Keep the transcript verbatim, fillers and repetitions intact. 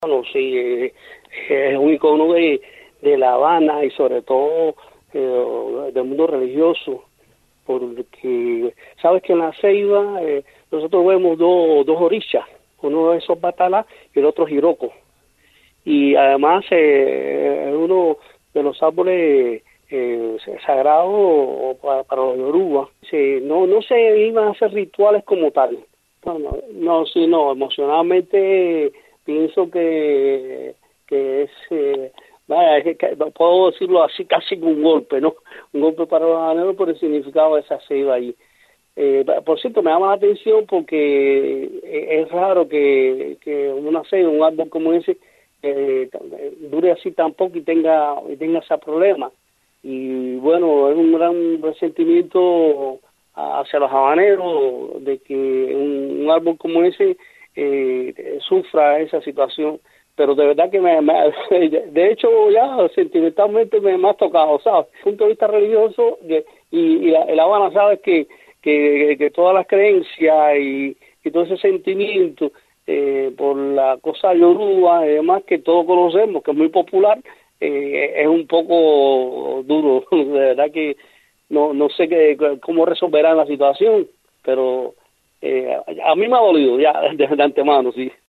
Bueno, sí, eh, es un icono de, de La Habana y sobre todo eh, del mundo religioso, porque sabes que en La Ceiba eh, nosotros vemos dos dos orillas, uno es Batalá y el otro Jiroko, y además eh, es uno de los árboles eh, sagrados para, para los yoruba. Sí, no, no se iban a hacer rituales como tal. No, no, no, sí, no, emocionalmente pienso que, que es, eh, vaya, es que, puedo decirlo así, casi como un golpe, ¿no? Un golpe para los habaneros por el significado de esa ceiba ahí. Eh, por cierto, me llama la atención porque es raro que, que una ceiba, un árbol como ese, eh, dure así tan poco y tenga, y tenga ese problema. Y bueno, es un gran resentimiento hacia los habaneros de que un, un árbol como ese eh, sufra esa situación, pero de verdad que me, me de hecho ya sentimentalmente me, me ha tocado, ¿sabes? Desde el punto de vista religioso de, y, y la, la Habana, sabes que, que, que todas las creencias y, y todo ese sentimiento eh, por la cosa yoruba y demás que todos conocemos, que es muy popular, eh, es un poco duro, de verdad que no no sé qué, cómo resolverán la situación, pero eh, a mí me ha dolido ya de, de antemano, sí.